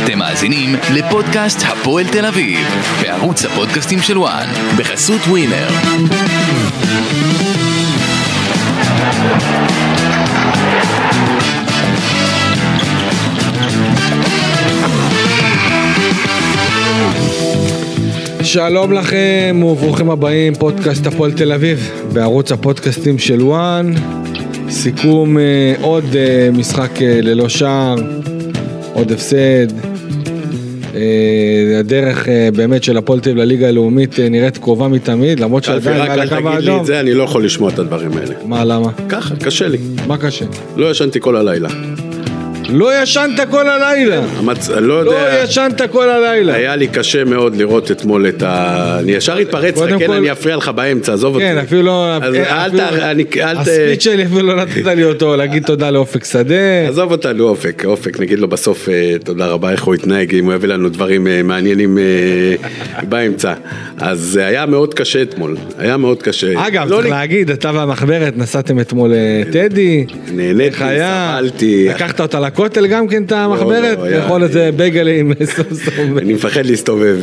אתם מאזינים לפודקאסט הפועל תל אביב, בערוץ הפודקאסטים של וואן, בחסות ווינר. שלום לכם וברוכים הבאים, פודקאסט הפועל תל אביב בערוץ הפודקאסטים של וואן. סיכום עוד משחק ללא שער, עוד הפסד. הדרך באמת של הפועל תל אביב לליגה הלאומית נראית קרובה מתמיד, למרות שעדיין מעל הקו האדום. רק תגיד לי את זה, אני לא יכול לשמוע את הדברים האלה. מה, למה? ככה, קשה לי. מה קשה? לא ישנתי כל הלילה. לא ישנת כל הלילה. לא ישנת כל הלילה. היה לי קשה מאוד לראות אתמול את אני ישר התפרץ, כן, אני אפריע לך באמצע, עזוב אותי. כן, אפילו לא... הספיץ שלי אפילו לא נתת לי אותו, להגיד תודה לאופק שדה. עזוב אותנו אופק, נגיד לו בסוף תודה רבה, איך הוא התנהג, אם הוא הביא לנו דברים מעניינים באמצע. אז זה היה מאוד קשה אתמול, היה מאוד קשה. אגב, צריך להגיד, אתה והמחברת נסעתם אתמול טדי. נהניתי, סבלתי. לקחת אותה לכותל גם כן את המחברת? יכול איזה בייגלים סוף. אני מפחד להסתובב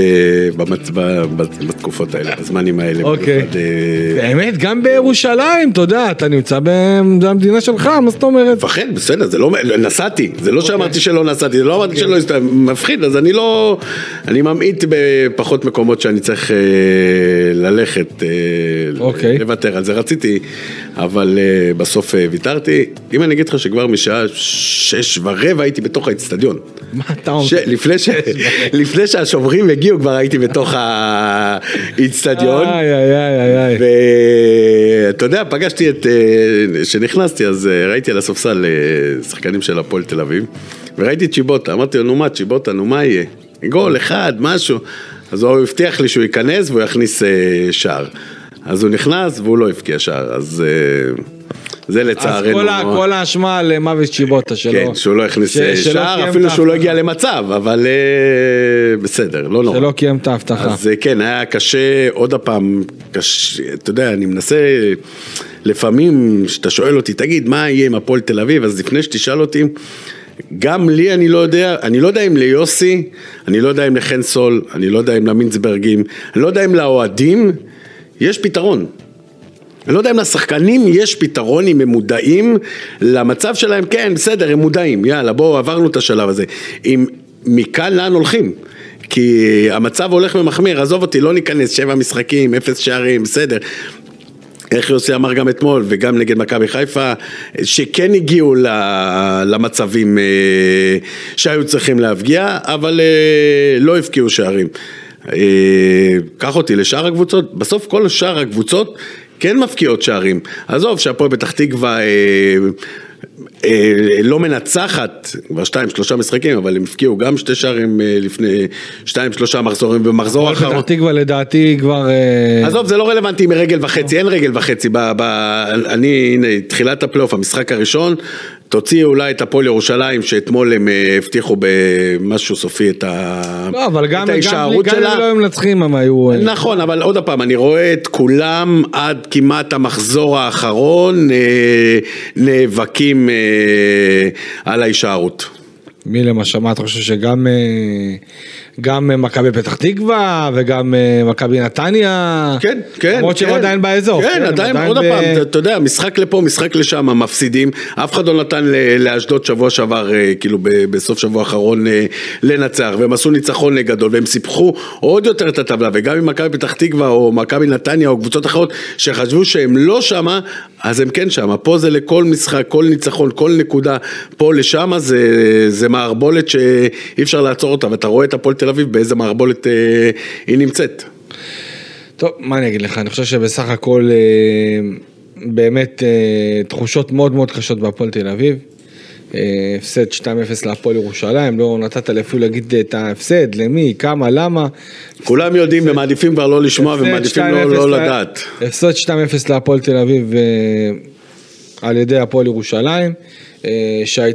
בתקופות האלה, בזמנים האלה. אוקיי. באמת, גם בירושלים, אתה יודע, אתה נמצא במדינה שלך, מה זאת אומרת? מפחד, בסדר, זה לא, נסעתי, זה לא שאמרתי שלא נסעתי, זה לא אמרתי שלא מפחיד, אז אני לא, אני ממעיט בפחות מקומות שאני צריך ללכת, לוותר על זה, רציתי, אבל בסוף ויתרתי. אם אני אגיד לך שכבר משעה 6:15 הייתי בתוך האצטדיון. מה אתה אומר? לפני שהשומרים הגיעו כבר הייתי בתוך האצטדיון. ואתה יודע, פגשתי שנכנסתי, אז ראיתי על הספסל שחקנים של הפועל תל אביב, וראיתי את צ'יבוטה, אמרתי לו, נו מה צ'יבוטה, נו מה יהיה? גול אחד, משהו. אז הוא הבטיח לי שהוא ייכנס והוא יכניס שער. אז הוא נכנס והוא לא הבקיע שער, אז זה לצערנו. אז כל האשמה למוות צ'יבוטה שלו. כן, שהוא לא הכניס שער, אפילו שהוא לא הגיע למצב, אבל בסדר, לא נורא. שלא קיים את ההבטחה. אז כן, היה קשה, עוד הפעם, אתה יודע, אני מנסה, לפעמים שאתה שואל אותי, תגיד, מה יהיה עם הפועל תל אביב? אז לפני שתשאל אותי, גם לי אני לא יודע אם ליוסי, אני לא יודע אם לחן סול, אני לא יודע אם למינצברגים, אני לא יודע אם לאוהדים, יש פתרון. אני לא יודע אם לשחקנים יש פתרון, אם הם מודעים למצב שלהם, כן, בסדר, הם מודעים, יאללה, בואו, עברנו את השלב הזה. אם מכאן לאן הולכים? כי המצב הולך ומחמיר, עזוב אותי, לא ניכנס 7 משחקים, 0 שערים, בסדר. איך יוסי אמר גם אתמול, וגם נגד מכבי חיפה, שכן הגיעו למצבים שהיו צריכים להפגיע, אבל לא הפקיעו שערים. קח אותי לשאר הקבוצות, בסוף כל שאר הקבוצות כן מפקיעות שערים. עזוב שהפועל פתח תקווה לא מנצחת כבר 2-3 משחקים, אבל הם הפקיעו גם 2 שערים לפני 2-3 מחזורים, במחזור האחרון. הפועל פתח תקווה לדעתי כבר... עזוב, זה לא רלוונטי מרגל וחצי, אין רגל וחצי. הנה, תחילת הפלייאוף, המשחק הראשון, תוציא אולי את הפועל ירושלים, שאתמול הם הבטיחו במשהו סופי את ההישארות שלה. גם לא הם מנצחים, הם היו... נכון, אבל עוד הפעם, אני רואה את כולם עד כמעט המחזור האחרון, נאבקים על ההישארות. מי למשל, מה אתה חושב שגם... גם מכבי פתח תקווה וגם מכבי נתניה, כן, למרות שהם עדיין באזור. כן, עדיין, עוד הפעם, אתה יודע, משחק לפה, משחק לשם, מפסידים, אף אחד לא נתן לאשדוד שבוע שעבר, כאילו בסוף שבוע האחרון לנצח, והם עשו ניצחון גדול, והם סיפחו עוד יותר את הטבלה, וגם עם מכבי פתח תקווה או מכבי נתניה או קבוצות אחרות, שחשבו שהם לא שמה, אז הם כן שמה, פה זה לכל משחק, כל ניצחון, כל נקודה, פה לשם זה מערבולת שאי אפשר לעצור אותה, ואתה רואה את הפועל תל אביב באיזה מערבולת היא נמצאת. טוב, מה אני אגיד לך? אני חושב שבסך הכל באמת תחושות מאוד מאוד קשות בהפועל תל אביב. הפסד 2-0 להפועל ירושלים, לא נתת לי אפילו להגיד את ההפסד, למי, כמה, למה. כולם יודעים ומעדיפים כבר לא לשמוע ומעדיפים לא לדעת. הפסד 2-0 להפועל תל אביב על ידי הפועל ירושלים.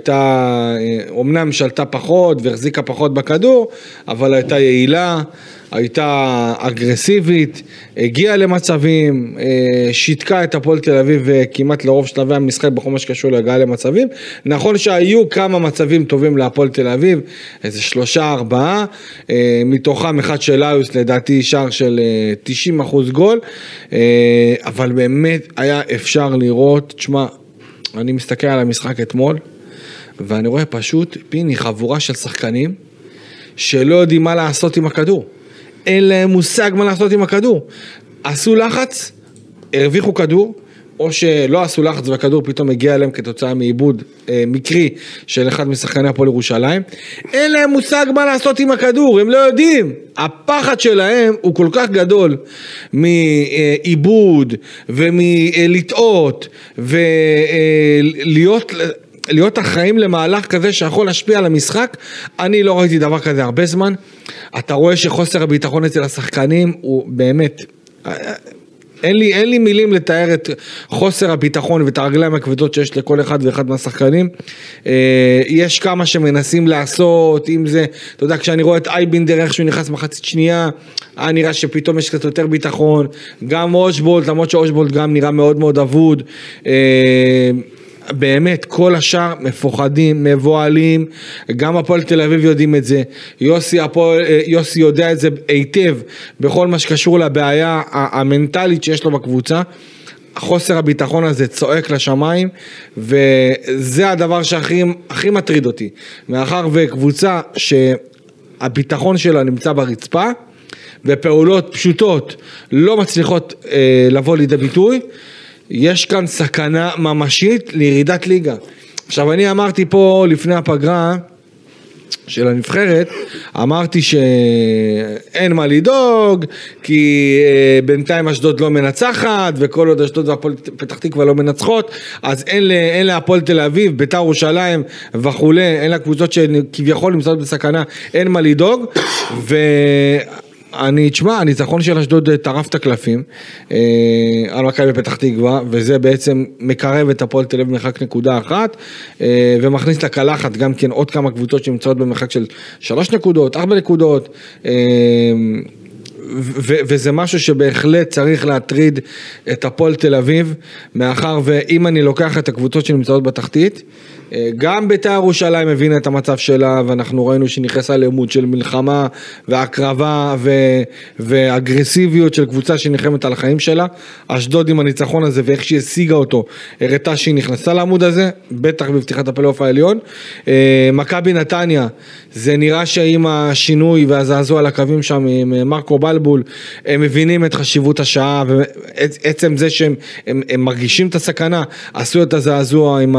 שהייתה, אומנם שלטה פחות והחזיקה פחות בכדור, אבל הייתה יעילה, הייתה אגרסיבית, הגיעה למצבים, שיתקה את הפועל תל אביב כמעט לרוב שלבי המשחק בכל מה שקשור להגעה למצבים. נכון שהיו כמה מצבים טובים להפועל תל אביב, איזה 3-4, מתוכם אחד של איוס, לדעתי שער של 90% גול, אבל באמת היה אפשר לראות, תשמע, אני מסתכל על המשחק אתמול, ואני רואה פשוט פיני חבורה של שחקנים, שלא יודעים מה לעשות עם הכדור. אין להם מושג מה לעשות עם הכדור. עשו לחץ, הרוויחו כדור, או שלא עשו לחץ והכדור פתאום הגיע אליהם כתוצאה מעיבוד מקרי של אחד משחקני הפועל ירושלים. אין להם מושג מה לעשות עם הכדור, הם לא יודעים. הפחד שלהם הוא כל כך גדול מעיבוד ומלטעות להיות אחראים למהלך כזה שיכול להשפיע על המשחק. אני לא ראיתי דבר כזה הרבה זמן. אתה רואה שחוסר הביטחון אצל השחקנים הוא באמת, אין לי מילים לתאר את חוסר הביטחון ואת הרגליים הכבדות שיש לכל אחד ואחד מהשחקנים. יש כמה שמנסים לעשות, אם זה, אתה יודע, כשאני רואה את אייבינדר איך שהוא נכנס מחצית שנייה, נראה שפתאום יש קצת יותר ביטחון, גם אושבולט, למרות שאושבולט גם נראה מאוד מאוד אבוד, באמת כל השאר מפוחדים, מבועלים, גם הפועל תל אביב יודעים את זה, יוסי יודע את זה היטב בכל מה שקשור לבעיה המנטלית שיש לו בקבוצה. חוסר הביטחון הזה צועק לשמיים, וזה הדבר שהכי מטריד אותי, מאחר וקבוצה שהביטחון שלה נמצא ברצפה, ופעולות פשוטות לא מצליחות לבוא לידי ביטוי, יש כאן סכנה ממשית לירידת ליגה. עכשיו אני אמרתי פה לפני הפגרה של הנבחרת, אמרתי שאין מה לדאוג, כי בינתיים אשדוד לא מנצחת, וכל עוד אשדוד והפועל פתח תקווה לא מנצחות, אז אין להפועל תל אביב, בית"ר ירושלים וכולי, אין לה קבוצות שכביכול נמצאות בסכנה, אין מה לדאוג, הניצחון של אשדוד טרף את הקלפים על מכבי פתח תקווה, וזה בעצם מקרב את הפועל תל אביב במרחק נקודה אחת, ומכניס לקלחת גם כן עוד כמה קבוצות שנמצאות במרחק של 3 נקודות, 4 נקודות, וזה משהו שבהחלט צריך להטריד את הפועל תל אביב, מאחר ואם אני לוקח את הקבוצות שנמצאות בתחתית, גם בית"ר ירושלים הבינה את המצב שלה, ואנחנו ראינו שנכנסה לעימות של מלחמה והקרבה ואגרסיביות של קבוצה שנלחמת על החיים שלה. אשדוד עם הניצחון הזה ואיך שהיא השיגה אותו, הראתה שהיא נכנסה לעמוד הזה, בטח בפתיחת הפלייאוף העליון. מכבי נתניה, זה נראה שעם השינוי והזעזוע על הקווים שם עם מרקו בלבול, הם מבינים את חשיבות השעה, ועצם זה שהם מרגישים את הסכנה, עשו את הזעזוע עם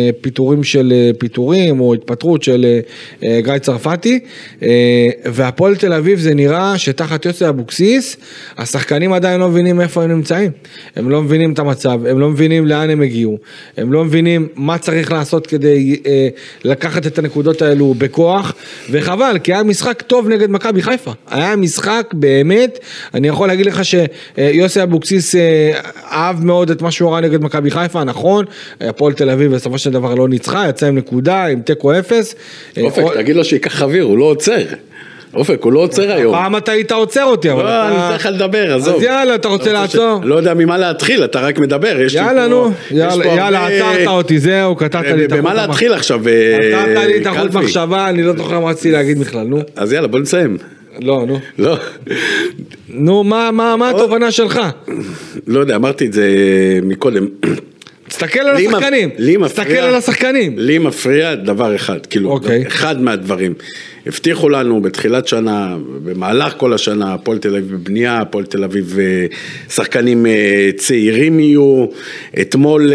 פיטורים או התפטרות של גיא צרפתי, והפועל תל אביב זה נראה שתחת יוסי אבוקסיס, השחקנים עדיין לא מבינים איפה הם נמצאים, הם לא מבינים את המצב, הם לא מבינים לאן הם הגיעו, הם לא מבינים מה צריך לעשות כדי לקחת את הנקודות האלו בכוח, וחבל, כי היה משחק טוב נגד מכבי חיפה, היה משחק באמת, אני יכול להגיד לך שיוסי אבוקסיס אהב מאוד את מה שהוא ראה נגד מכבי חיפה, נכון, הפועל תל אביב בסופו של דבר לא ניצחה, יצא עם נקודה, עם תיקו 0. אופק, תגיד לו שיקח חביר, הוא לא עוצר. אופק, הוא לא עוצר היום. פעם אתה היית עוצר אותי, לא, אני צריך לדבר, עזוב. אז יאללה, אתה רוצה לעצור? לא יודע ממה להתחיל, אתה רק מדבר. יאללה, נו, יאללה, עצרת אותי, זהו, קטעת לי את החוט. במה להתחיל עכשיו? קטעת לי את החוט מחשבה, אני לא זוכר מה רציתי להגיד בכלל, נו. אז יאללה, בוא נסיים. לא, נו. לא. נו, מה התובנה שלך? לא יודע, אמרתי את זה מקודם. תסתכל על השחקנים, תסתכל על השחקנים. לי מפריע דבר אחד, כאילו, אחד מהדברים. הבטיחו לנו בתחילת שנה, במהלך כל השנה, הפועל תל אביב בבנייה, הפועל תל אביב שחקנים צעירים יהיו. אתמול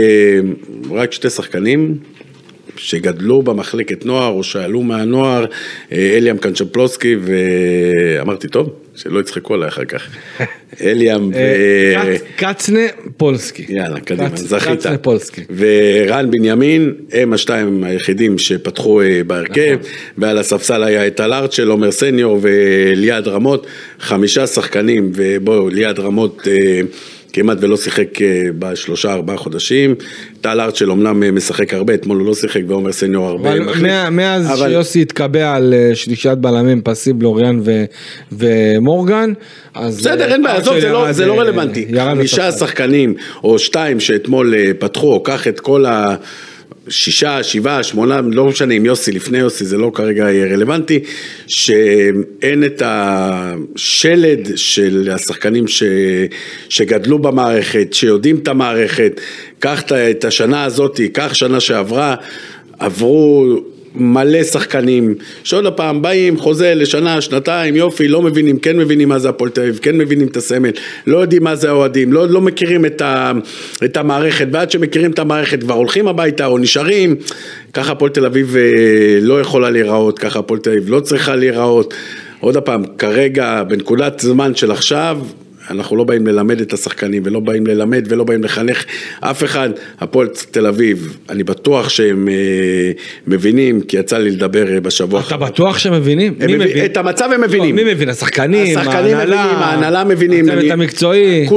רק 2 שחקנים שגדלו במחלקת נוער או שעלו מהנוער, אליאם קנצ'פלוסקי, ואמרתי טוב, שלא יצחקו עליי אחר כך. אליאם קצנה פולסקי. יאללה, קדימה, זכית. ורן בנימין, הם השתיים היחידים שפתחו בהרכב, ועל הספסל היה את אלארצ'ל, עומר סניור וליעד רמות, 5 שחקנים, ובואו, ליעד רמות כמעט ולא שיחק ב3-4 חודשים, טל ארצ'ל אומנם משחק הרבה, אתמול הוא לא שיחק ועומר סניור הרבה. אבל מאז שיוסי התקבע על שלישת בלמים, פסיב, לוריאן ומורגן, בסדר, אין בעיה, עזוב, זה לא רלוונטי. 5 שחקנים או 2 שאתמול פתחו, או קח את כל 6, 7, 8, לא משנה אם יוסי, לפני יוסי, זה לא כרגע רלוונטי, שאין את השלד של השחקנים שגדלו במערכת, שיודעים את המערכת, קח את השנה הזאת, קח שנה שעברה, עברו מלא שחקנים, שעוד הפעם באים, חוזה לשנה, שנתיים, יופי, לא מבינים, כן מבינים מה זה הפועל תל אביב, כן מבינים את הסמל, לא יודעים מה זה האוהדים, לא מכירים את המערכת, ועד שמכירים את המערכת כבר הולכים הביתה או נשארים, ככה הפועל תל אביב לא יכולה להיראות, ככה הפועל תל אביב לא צריכה להיראות, עוד הפעם, כרגע, בנקודת זמן של עכשיו, אנחנו לא באים ללמד את השחקנים, ולא באים ללמד, ולא באים לחנך אף אחד. הפועל תל אביב, אני בטוח שהם מבינים, כי יצא לי לדבר בשבוע. אתה בטוח שהם מבינים? מי מבין? את המצב הם מבינים. מי מבין? השחקנים, ההנהלה מבינים. הצוות המקצועי.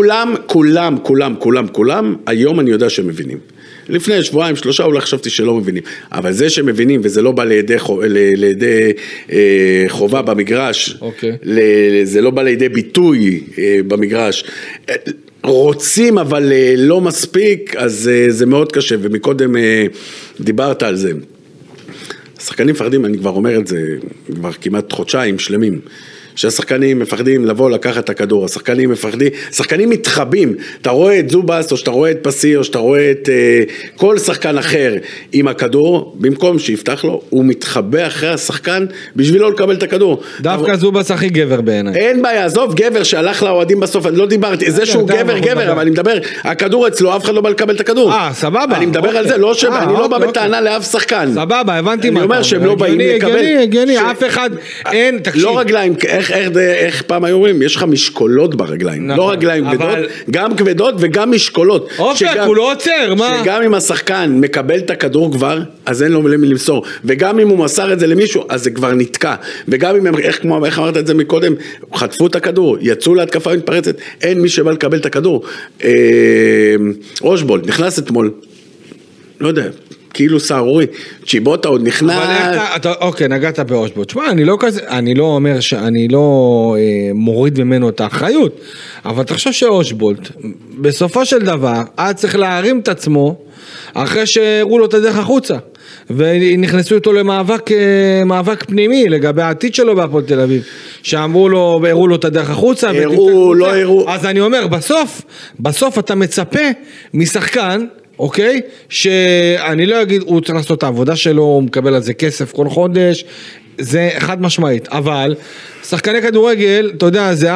כולם, היום אני יודע שהם מבינים. לפני שבועיים, 3 אולי חשבתי שלא מבינים, אבל זה שמבינים, וזה לא בא לידי חובה במגרש, זה לא בא לידי ביטוי במגרש, רוצים אבל לא מספיק, אז זה מאוד קשה, ומקודם דיברת על זה. השחקנים מפחדים, אני כבר אומר את זה, כבר כמעט חודשיים שלמים, שהשחקנים מפחדים לבוא לקחת את הכדור, השחקנים מפחדים, שחקנים מתחבים, אתה רואה את זובס, או שאתה רואה את פסי, או שאתה רואה את כל שחקן אחר עם הכדור, במקום שיפתח לו, הוא מתחבא אחרי השחקן, בשביל לא לקבל את הכדור. דווקא זובס הכי גבר בעיניי. אין בעיה, עזוב גבר שהלך לאוהדים בסוף, אני לא דיברתי, זה שהוא גבר, אבל אני מדבר, הכדור אצלו, אף אחד לא בא לקבל את הכדור. סבבה. אני מדבר על זה, אני לא בא בטענה לאף שחקן. סבבה, הבנתי מה. אני אומר שהם לא באים לקבל. הגיוני, אף אחד, אין, תקשיב. לא רגליים, איך פעם היו אומרים, יש לך משקולות ברגליים, לא רגליים כבדות, גם כבדות וגם משקולות. אופק, הוא לא עוצר, מה? שגם אם השחקן מקבל את הכדור כבר, אז אין לו למי למסור, וגם אם הוא מסר את זה למישהו, אז זה כבר נתקע, וגם אם, איך אמרת את זה מקודם, חטפו את הכדור, יצאו להתקפה מתפרצת, אין מי שבא לקבל את הכדור. אושבולט, נכנס אתמול, לא יודע, כאילו סערורי, צ'יבוטה עוד נכנס. אוקיי, נגעת באושבולט. שמע, אני לא אומר שאני לא מוריד ממנו את האחריות, אבל תחשוב שאושבולט, בסופו של דבר, היה צריך להרים את עצמו, אחרי שהראו לו את הדרך החוצה, ונכנסו איתו למאבק פנימי, לגבי העתיד שלו בהפועל תל אביב, שאמרו לו, הראו לו את הדרך החוצה, לא הראו. אז אני אומר, בסוף אתה מצפה משחקן, אוקיי? שאני לא אגיד, הוא צריך לעשות את העבודה שלו, הוא מקבל על זה כסף כל חודש, זה חד משמעית, אבל שחקני כדורגל, אתה יודע, זה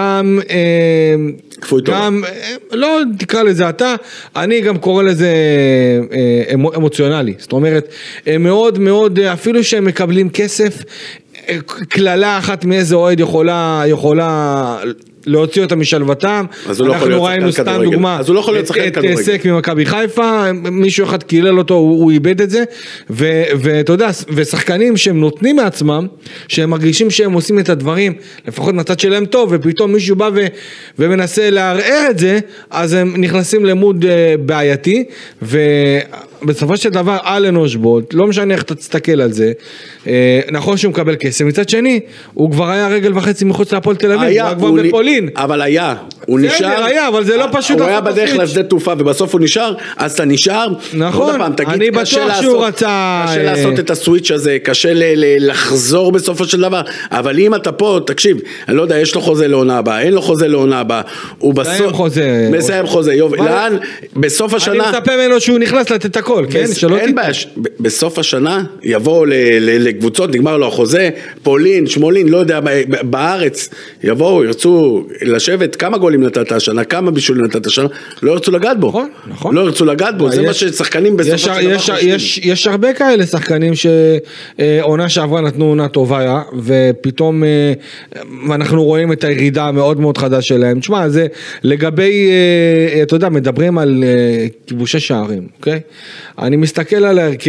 גם, לא תקרא לזה אתה, אני גם קורא לזה אמוציונלי, זאת אומרת, מאוד מאוד, אפילו שהם מקבלים כסף, כללה אחת מאיזה אוהד יכולה להוציא אותה משלוותם. אנחנו ראינו סתם דוגמה את סק ממכבי חיפה, מישהו אחד קילל אותו, הוא איבד את זה, ואתה יודע, ושחקנים שהם נותנים מעצמם, שהם מרגישים שהם עושים את הדברים, לפחות מהצד שלהם טוב, ופתאום מישהו בא ומנסה לערער את זה, אז הם נכנסים למוד בעייתי, ובסופו של דבר אלן אושבולט, לא משנה איך אתה תסתכל על זה, נכון שהוא מקבל כסף, מצד שני, הוא כבר היה רגל וחצי מחוץ להפועל תל אביב, הוא כבר בפולין. אבל הוא נשאר, היה, אבל זה לא פשוט. הוא היה בדרך לשדה תעופה ובסוף הוא נשאר, אז אתה נשאר. נכון, אני בטוח שהוא רצה. קשה לעשות את הסוויץ' הזה, קשה לחזור בסופו של דבר, אבל אם אתה פה, תקשיב, אני לא יודע, יש לו חוזה לעונה הבאה, אין לו חוזה לעונה הבאה, הוא בסוף מסיים חוזה, לאן, בסוף השנה, אני מצפה ממנו שהוא נכנס לתת הכל, כן? אין בעיה, בסוף השנה יבואו לקבוצות, נגמר לו החוזה, פולין, שמולין, לא יודע, בארץ, יבואו, ירצו לשבת, כמה גולים נתת השנה, כמה בישולים נתת השנה, לא ירצו לגעת בו. נכון. לא ירצו לגעת בו, זה מה ששחקנים בסופו של דבר חושבים. יש הרבה כאלה שחקנים שעונה שעברה נתנו עונה טובה, ופתאום אנחנו רואים את הירידה המאוד מאוד חדה שלהם. תשמע, זה לגבי, אתה יודע, מדברים על כיבושי שערים, אוקיי? אני מסתכל על ההרכב,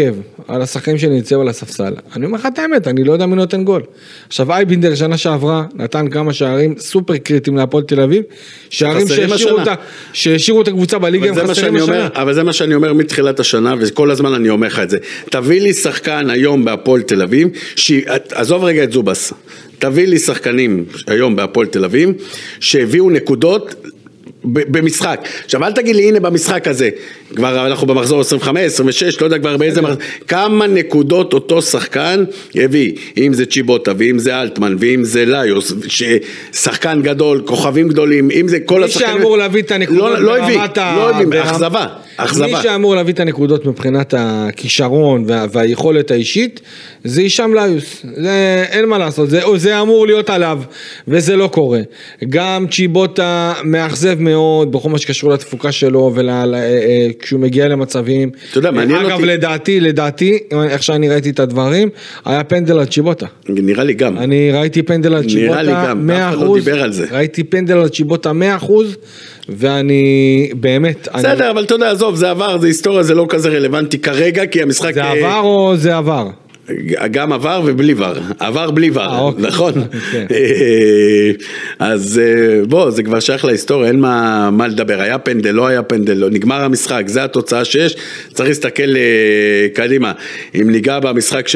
על השחקנים שנמצאו על הספסל. אני אומר לך את האמת, אני לא יודע מי נותן גול. עכשיו אייבינדר שנה שעברה, נתן כמה שערים סופר קריטיים להפועל תל אביב, שערים שהשאירו את הקבוצה בליגה הם חסרים השנה. אבל זה מה שאני אומר מתחילת השנה, וכל הזמן אני אומר לך את זה. תביא לי שחקן היום בהפועל תל אביב, עזוב רגע את זובס, תביא לי שחקנים היום בהפועל תל אביב, שהביאו נקודות במשחק. עכשיו אל תגיד לי הנה במשחק הזה, כבר אנחנו במחזור 25, 26, לא יודע כבר באיזה מחזור, כמה נקודות אותו שחקן הביא, אם זה צ'יבוטה ואם זה אלטמן ואם זה ליוס, שחקן גדול, כוכבים גדולים, אם זה כל השחקנים. מי שאמור להביא את הנקודות לא הביא, אכזבה. מי שאמור להביא את הנקודות מבחינת הכישרון והיכולת האישית, זה הישאם ליוס, אין מה לעשות, זה אמור להיות עליו, וזה לא קורה. גם צ'יבוטה מאכזב מאוד, בכל מה שקשור לתפוקה שלו, כשהוא מגיע למצבים. אתה יודע, מעניין אותי. אגב, לדעתי, איך שאני ראיתי את הדברים, היה פנדל על צ'יבוטה. נראה לי גם. אני ראיתי פנדל על צ'יבוטה 100%. נראה לי גם, אף אחד לא דיבר על זה. ראיתי פנדל על צ'יבוטה 100%, ואני באמת... בסדר, אבל אתה יודע, עזוב, זה עבר, זה היסטוריה, זה לא כזה רלוונטי כרגע, כי המשחק... זה עבר או זה עבר? גם עבר ובלי ור, עבר בלי ור, נכון? אז בוא, זה כבר שייך להיסטוריה, אין מה לדבר, היה פנדל, לא היה פנדל, נגמר המשחק, זה התוצאה שיש, צריך להסתכל קדימה, אם ניגע במשחק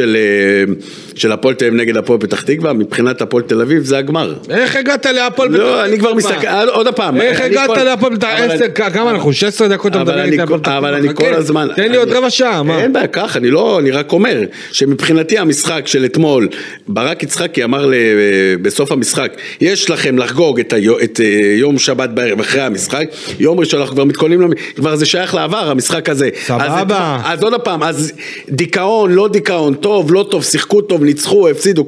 של הפועל תל אביב נגד הפועל פתח תקווה, מבחינת הפועל תל אביב זה הגמר. איך הגעת להפועל פתח תקווה? לא, אני כבר מסתכל, עוד הפעם. איך הגעת להפועל פתח תקווה? כמה אנחנו? 16 דקות אתה מדבר איתי הפועל פתח תקווה. אבל אני כל הזמן... תן לי עוד רבע שעה, מה? אין בעיה, כך, אני רק אומר, מבחינתי המשחק של אתמול, ברק יצחקי אמר בסוף המשחק, יש לכם לחגוג את יום שבת בערב אחרי המשחק, יום ראשון אנחנו כבר מתכוננים, כבר זה שייך לעבר המשחק הזה. סבבה. אז עוד הפעם, אז דיכאון, לא דיכאון, טוב, לא טוב, שיחקו טוב, ניצחו, הפסידו,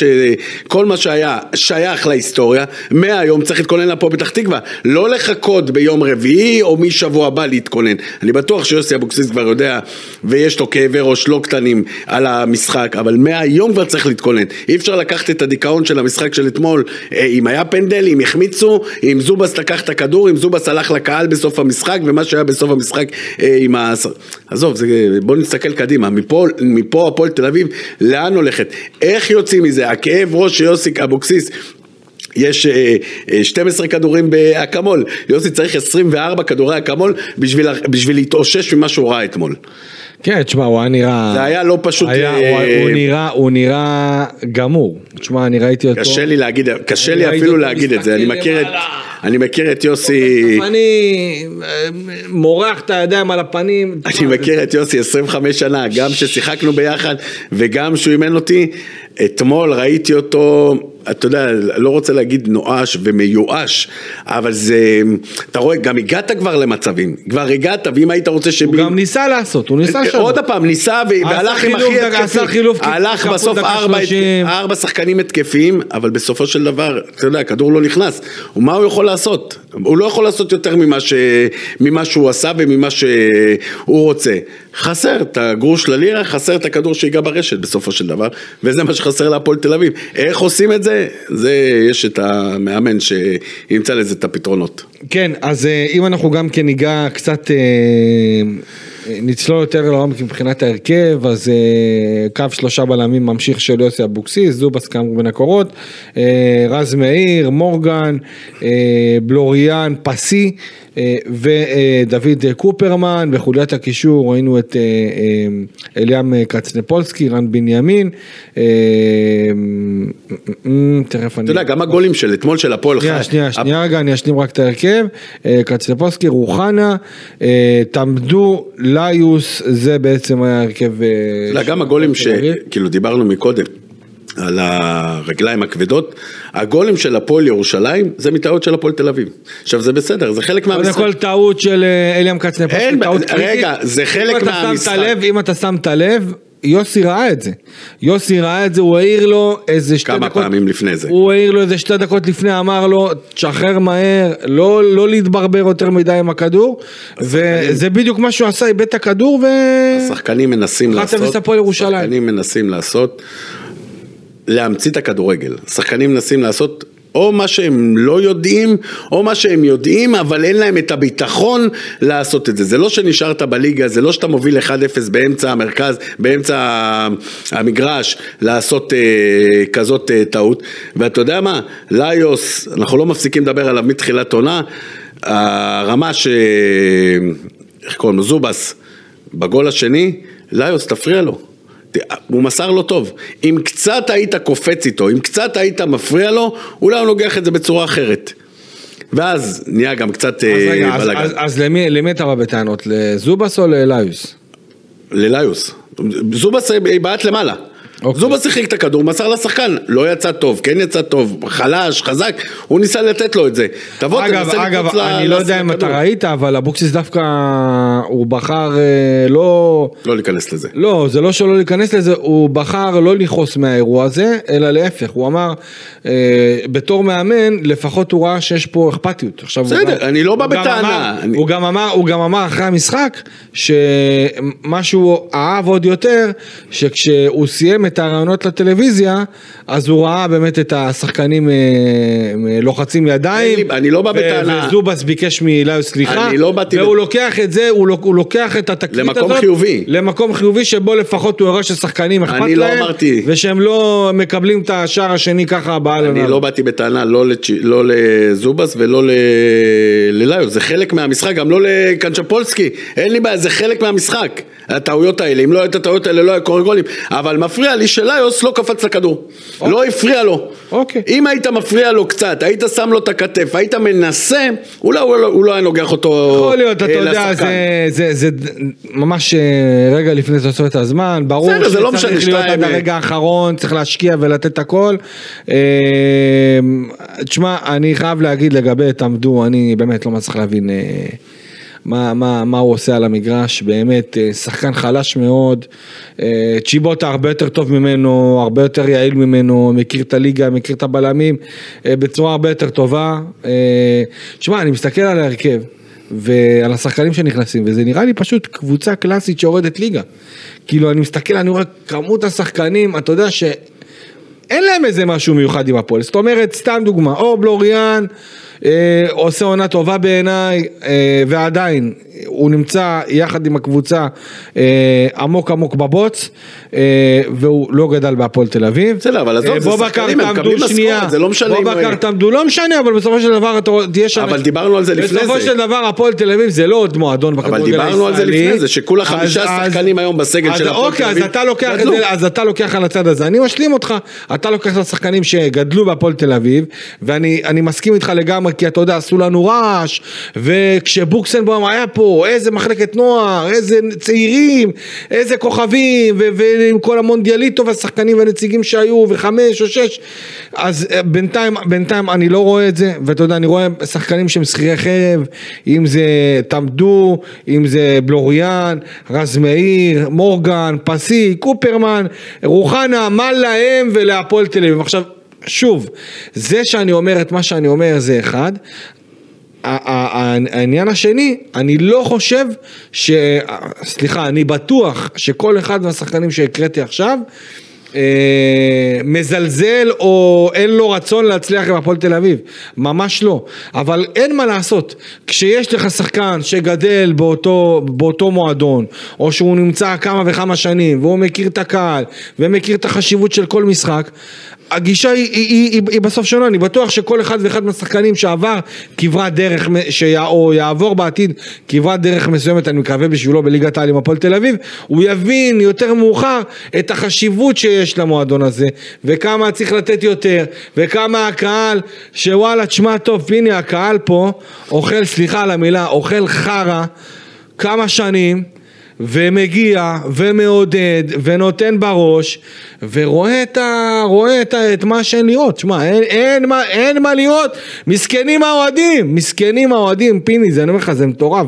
כל מה שהיה שייך להיסטוריה, מהיום צריך להתכונן לפה פתח תקווה, לא לחכות ביום רביעי או משבוע הבא להתכונן. אני בטוח שיוסי אבוקסיס כבר יודע, ויש לו כאבי ראש לא קטנים על המשחק, אבל מהיום כבר צריך להתכונן. אי אפשר לקחת את הדיכאון של המשחק של אתמול, אם היה פנדל, אם החמיצו, אם זובס לקח את הכדור, אם זובס הלך לקהל בסוף המשחק, ומה שהיה בסוף המשחק עם עזוב, בוא נסתכל קדימה, מפה הפועל תל אביב, לאן הולכת? איך יוצאים מזה? הכאב ראש שיוסי אבוקסיס, יש 12 כדורים באקמול, יוסי צריך 24 כדורי אקמול בשביל להתאושש ממה שהוא ראה אתמול. כן, תשמע, הוא היה נראה... זה היה לא פשוט... הוא נראה גמור. תשמע, אני ראיתי אותו... קשה לי אפילו להגיד את זה. אני מכיר את יוסי... אני מורח את הידיים על הפנים. אני מכיר את יוסי 25 שנה, גם ששיחקנו ביחד, וגם שהוא אימן אותי. אתמול ראיתי אותו... אתה יודע, לא רוצה להגיד נואש ומיואש, אבל זה, אתה רואה, גם הגעת כבר למצבים, כבר הגעת, ואם היית רוצה הוא גם ניסה לעשות, הוא ניסה שם. עוד הפעם, ניסה והלך עם הכי התקפי, הלך בסוף 4 שחקנים התקפיים, אבל בסופו של דבר, אתה יודע, הכדור לא נכנס, ומה הוא יכול לעשות? הוא לא יכול לעשות יותר ממה שהוא עשה וממה שהוא רוצה. חסר את הגרוש ללירה, חסר את הכדור שיגע ברשת בסופו של דבר, וזה מה שחסר להפועל תל אביב. איך עושים את זה? יש את המאמן שימצא לזה את הפתרונות. כן, אז אם אנחנו גם כן ניגע קצת, נצלול יותר לעומק מבחינת ההרכב, אז קו 3 בלמים ממשיך של יוסי אבוקסיס, זובס כאמור בין הקורות, רז מאיר, מורגן, בלוריאן, פסי, ודוד קופרמן, בחוליית הקישור ראינו את אליאם קצנפולסקי, רן בנימין, תכף אני... אתה יודע, גם הגולים של אתמול של הפועל שנייה רגע, אני אשלים רק את ההרכב, קצנפולסקי, רוחנה, תמדו, ליוס, זה בעצם היה הרכב... גם הגולים שכאילו דיברנו מקודם, על הרגליים הכבדות, הגולים של הפועל ירושלים, זה מטעות של הפועל תל אביב. עכשיו זה בסדר, זה חלק מהמשחק. זה כל טעות של אליאם קצנפולסקי, טעות קריטית. רגע, זה חלק מהמשחק. אם אתה שמת לב, יוסי ראה את זה. הוא העיר לו איזה 2 דקות. כמה פעמים לפני זה. הוא העיר לו איזה 2 דקות לפני, אמר לו, תשחרר מהר, לא להתברבר יותר מדי עם הכדור, וזה בדיוק מה שהוא עשה, איבד את הכדור, השחקנים מנסים לעשות, להמציא את הכדורגל. שחקנים מנסים לעשות או מה שהם לא יודעים, או מה שהם יודעים, אבל אין להם את הביטחון לעשות את זה. זה לא שנשארת בליגה, זה לא שאתה מוביל 1-0 באמצע המרכז, באמצע המגרש, לעשות כזאת טעות. ואתה יודע מה? ליוס, אנחנו לא מפסיקים לדבר עליו מתחילת עונה, הרמה איך קוראים לו? זובס, בגול השני, ליוס תפריע לו. הוא מסר לו טוב. אם קצת היית קופץ איתו, אם קצת היית מפריע לו, אולי הוא נוגח את זה בצורה אחרת. ואז נהיה גם קצת בלגן. אז למי אתה בא בטענות? לזובס או לליוס? לליוס. זובס בעט למעלה. זובס שיחק את הכדור, מסר לשחקן, לא יצא טוב, כן יצא טוב, חלש, חזק, הוא ניסה לתת לו את זה. אגב, אני לא יודע אם אתה ראית, אבל אבוקסיס דווקא הוא בחר לא להיכנס לזה. לא, זה לא שלא להיכנס לזה, הוא בחר לא לכעוס מהאירוע הזה, אלא להפך, הוא אמר, בתור מאמן, לפחות הוא ראה שיש פה אכפתיות. בסדר, אני לא בא בטענה. הוא גם אמר אחרי המשחק, שמשהו אהב עוד יותר, שכשהוא סיים את הרעיונות לטלוויזיה, אז הוא ראה באמת את השחקנים לוחצים ידיים, אני לא בא בטענה. וזובס ביקש מליוס סליחה, והוא לוקח את זה, הוא לוקח את התקרית הזאת, למקום חיובי, שבו לפחות הוא הראה ששחקנים אכפת להם, ושהם לא מקבלים את השער השני ככה הבאה. אני לא באתי בטענה, לא לזובס ולא לליוס, זה חלק מהמשחק, גם לא לקנצ'פולסקי, אין לי בעיה, זה חלק מהמשחק, הטעויות האלה, אם לא היית הטעויות האלה לא היה קורה גולים, אבל מפריע לי שליוס לא קפץ לכדור, לא הפריע לו. אם היית מפריע לו קצת, היית שם לו את הכתף, היית מנסה, אולי הוא לא היה נוגח אותו לשחקן. יכול להיות, אתה יודע, זה ממש רגע לפני תוספת הזמן, ברור שצריך להיות עד הרגע האחרון, צריך להשקיע ולתת הכל. תשמע, אני חייב להגיד לגבי תעמדו, אני באמת לא מצליח להבין מה הוא עושה על המגרש, באמת שחקן חלש מאוד, צ'יבוטה הרבה יותר טוב ממנו, הרבה יותר יעיל ממנו, מכיר את הליגה, מכיר את הבלמים, בצורה הרבה יותר טובה. תשמע, אני מסתכל על ההרכב, ועל השחקנים שנכנסים, וזה נראה לי פשוט קבוצה קלאסית שיורדת ליגה. כאילו אני מסתכל, אני רואה כמות השחקנים, אתה יודע שאין להם איזה משהו מיוחד עם הפועל, זאת אומרת, סתם דוגמה, או בלוריאן, עושה עונה טובה בעיניי, ועדיין הוא נמצא יחד עם הקבוצה עמוק עמוק בבוץ, והוא לא גדל בהפועל תל אביב. בסדר, אבל עזוב, זה שחקנים, הם מקבלים משכורת, זה לא משנה. בובקר תעמדו, לא משנה, אבל בסופו של דבר תהיה שם. אבל דיברנו על זה לפני זה. בסופו של דבר הפועל תל אביב זה לא עוד מועדון בכדורגל הישראלי. אבל דיברנו על זה לפני זה, שכולה 5 שחקנים היום בסגל של הפועל תל אביב. אז אתה לוקח על הצד הזה, אני משלים אותך, אתה לוקח את השחקנים שגדלו בהפועל תל אביב, ואני מסכים איתך לגמרי, כי אתה יודע, עשו לנו רעש, וכשבוקסנבאום היה פה, איזה מחלקת נוער, איזה צעירים, איזה כוכבים, ועם כל המונדיאליטו והשחקנים והנציגים שהיו, ו5 או 6, אז בינתיים אני לא רואה את זה, ואתה יודע, אני רואה שחקנים שהם שכירי חרב, אם זה תעמדו, אם זה בלוריאן, רז מאיר, מורגן, פסי, קופרמן, רוחנה, מה להם ולהפועל תל אביב. עכשיו, שוב, זה שאני אומר את מה שאני אומר זה אחד, העניין השני, אני לא חושב סליחה, אני בטוח שכל אחד מהשחקנים שהקראתי עכשיו, מזלזל או אין לו רצון להצליח עם הפועל תל אביב, ממש לא, אבל אין מה לעשות, כשיש לך שחקן שגדל באותו מועדון, או שהוא נמצא כמה וכמה שנים, והוא מכיר את הקהל, ומכיר את החשיבות של כל משחק, הגישה היא בסוף שונה. אני בטוח שכל אחד ואחד מהשחקנים שעבר כברת דרך, או יעבור בעתיד כברת דרך מסוימת, אני מקווה בשבילו בליגת העל עם הפועל תל אביב, הוא יבין יותר מאוחר את החשיבות שיש למועדון הזה, וכמה צריך לתת יותר, וכמה הקהל, שוואלה תשמע טוב, פיני הקהל פה אוכל, סליחה על המילה, אוכל חרה כמה שנים, ומגיע ומעודד ונותן בראש ורואה את מה שאין לראות. שמה, אין מה לראות. מסכנים האוהדים, פיני, זה אני אומר לך, זה מטורף,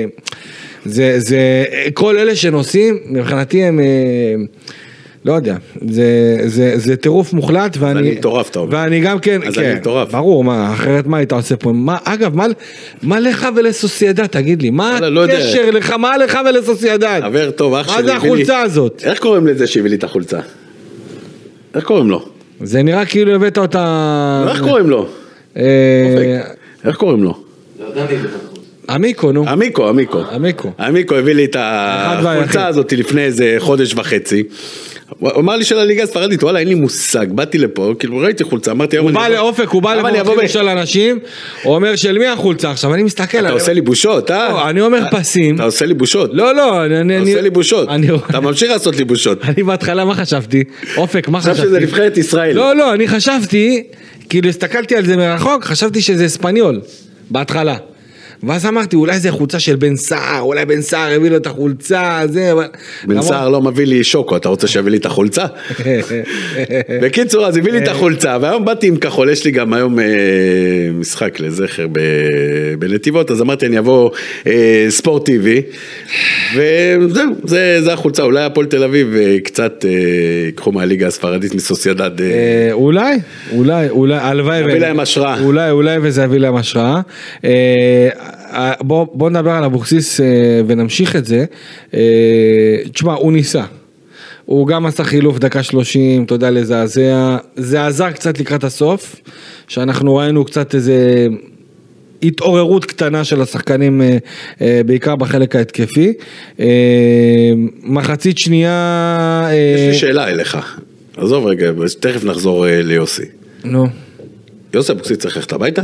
זה כל אלה שנוסעים מבחינתי הם לא יודע, זה טירוף מוחלט, ואני גם כן, ברור, אחרת מה היית עושה פה? אגב, מה לך ולסוסיידד, תגיד לי, מה הקשר לך, מה לך ולסוסיידד? עבר טוב, אח שלי, מה זה החולצה הזאת? איך קוראים לזה שהביא לי את החולצה? איך קוראים לו? זה נראה כאילו הבאת אותה... איך קוראים לו? איך קוראים לו? עמיקו, נו. עמיקו הביא לי את החולצה הזאת לפני איזה חודש וחצי. הוא אמר לי של הליגה הספרדית, וואלה, אין לי מושג, באתי לפה, כאילו ראיתי חולצה, אמרתי, הוא בא לאופק, הוא בא למורחים של אנשים, הוא אומר של מי החולצה, עכשיו אני מסתכל, אתה עושה לי בושות, לא, אני אומר פסים, אתה עושה לי בושות, לא, אתה עושה לי בושות, אתה ממשיך לעשות לי בושות, אני בהתחלה מה חשבתי, אופק, מה חשבתי, חשב שזה נבחרת ישראל, לא, אני חשבתי, כאילו הסתכלתי על זה מרחוק, חשבתי שזה אספניול, בהתחלה, ואז אמרתי, אולי זה חולצה של בן סער, אולי בן סער הביא לו את החולצה, זה... בן סער לא מביא לי שוקו, אתה רוצה שיביא לי את החולצה? בקיצור, אז הביא לי את החולצה, והיום באתי עם כחול, יש לי גם היום משחק לזכר בנתיבות, אז אמרתי, אני אבוא ספורט טבעי, וזהו, זה החולצה, אולי הפועל תל אביב קצת יקחו מהליגה הספרדית מסוסיידד. אולי, הלוואי. יביא להם השראה. אולי וזה יביא להם השראה. בוא נדבר על אבוקסיס ונמשיך את זה. תשמע, הוא ניסה. הוא גם עשה חילוף דקה 30, אתה יודע, לזעזע. זה עזר קצת לקראת הסוף, שאנחנו ראינו קצת איזה התעוררות קטנה של השחקנים, בעיקר בחלק ההתקפי. מחצית שנייה... יש לי שאלה אליך. עזוב רגע, תכף נחזור ליוסי. נו. יוסי אבוקסיס צריך ללכת הביתה?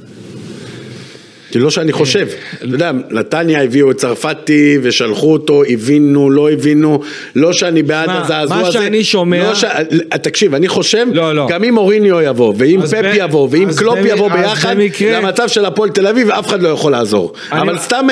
כי לא שאני חושב, אתה יודע, נתניה הביאו את צרפתי ושלחו אותו, הבינו, לא הבינו, לא שאני בעד הזעזוע הזה. מה שאני שומע... תקשיב, אני חושב, גם אם אוריניו יבוא, ואם פפ יבוא, ואם קלופ יבוא ביחד, למצב של הפועל תל אביב, אף אחד לא יכול לעזור. אבל סתם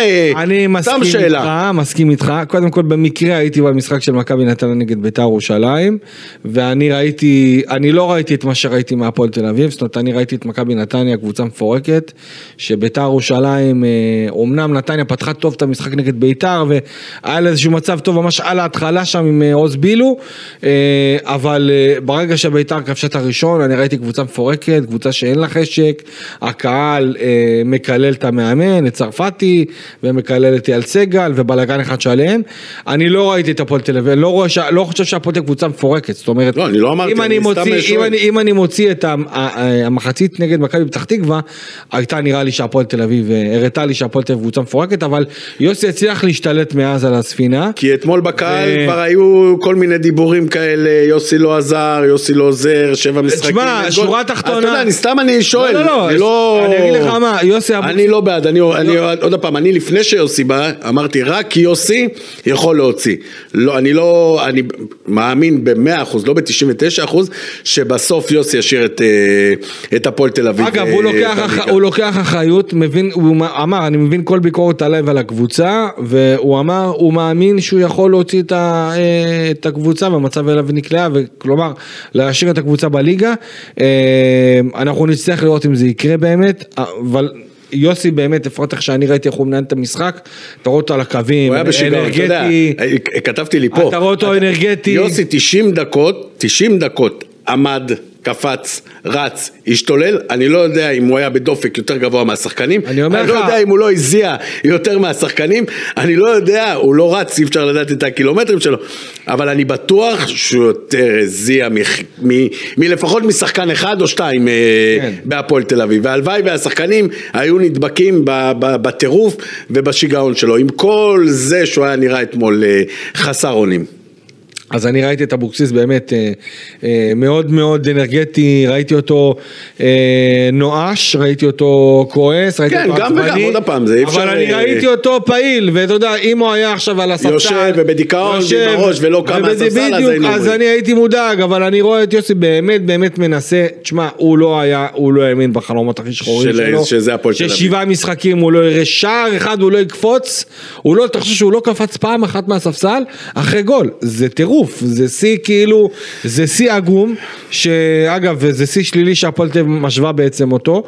שאלה. אני מסכים איתך, קודם כל במקרה הייתי במשחק של מכבי נתניה נגד בית"ר ירושלים, ואני לא ראיתי את מה שראיתי מהפועל תל אביב, זאת אומרת, אני ראיתי את מכבי נתניה, קבוצה מפורקת, שבית"ר ירושלים, אומנם נתניה פתחה טוב את המשחק נגד ביתר, והיה לה איזשהו מצב טוב ממש על ההתחלה שם עם עוז בילו, אבל ברגע שביתר כבשה את הראשון, אני ראיתי קבוצה מפורקת, קבוצה שאין לה חשק, הקהל מקלל את המאמן, את צרפתי, ומקלל את אייל סגל, ובלגן אחד שלם. אני לא ראיתי את הפועל תל אביב, לא חושב שהפועל תל קבוצה מפורקת, זאת אומרת, לא, אני לא אמרתי, אם אני מוציא את המחצית נגד מכבי פתח תקווה, הייתה נראה לי שהפועל תל אביב הראתה לי שהפועל תל אביב קבוצה מפורקת, אבל יוסי הצליח להשתלט מאז על הספינה. כי אתמול בקהל כבר היו כל מיני דיבורים כאלה, יוסי לא עזר, יוסי לא עוזר, 7 משחקים. תשמע, שורה תחתונה. אני שואל. לא, אני אגיד לך מה, יוסי... אני לא בעד, עוד פעם, אני לפני שיוסי בא, אמרתי רק יוסי יכול להוציא. אני מאמין ב100%, לא ב99%, שבסוף יוסי ישאיר את הפועל תל אביב. אגב, הוא לוקח אחריות, הוא אמר, אני מבין כל ביקורת עליי ועל הקבוצה, והוא אמר, הוא מאמין שהוא יכול להוציא את הקבוצה במצב אליו נקלעה, וכלומר, להשאיר את הקבוצה בליגה. אנחנו נצטרך לראות אם זה יקרה באמת, אבל יוסי באמת, לפחות איך שאני ראיתי איך הוא מנהל את המשחק, אתה רואה אותו על הקווים, אנרגטי, כתבתי לי פה, אתה רואה אותו אנרגטי. יוסי 90 דקות עמד, קפץ, רץ, השתולל, אני לא יודע אם הוא היה בדופק יותר גבוה מהשחקנים, אני לא יודע אם הוא לא הזיע יותר מהשחקנים, אני לא יודע, הוא לא רץ, אי אפשר לדעת את הקילומטרים שלו, אבל אני בטוח שהוא יותר הזיע מלפחות משחקן אחד או שתיים בהפועל תל אביב, והלוואי והשחקנים היו נדבקים בטירוף ובשיגעון שלו, עם כל זה שהוא היה נראה אתמול חסר אונים. אז אני ראיתי את אבוקסיס באמת מאוד מאוד אנרגטי, ראיתי אותו נואש, ראיתי אותו כועס, ראיתי אותו עצבני, כן, גם וגם, עוד הפעם, זה אי אפשר... אבל אני ראיתי אותו פעיל, ואתה יודע, אם הוא היה עכשיו על הספסל... יושב ובדיכאון ובראש ולא קם מהספסל, אז היינו אומרים. אז אני הייתי מודאג, אבל אני רואה את יוסי באמת מנסה, תשמע, הוא לא האמין בחלומות הכי שחורים שלו, שזה הפועל תל אביב. ש7 משחקים הוא לא יראה שער אחד, הוא לא יקפוץ, אתה חושב שהוא לא קפץ פעם אחת מהספסל, אחרי גול, זה טירוף. זה שיא כאילו, זה שיא עגום, שאגב, זה שיא שלילי שהפועל תל אביב משווה בעצם אותו,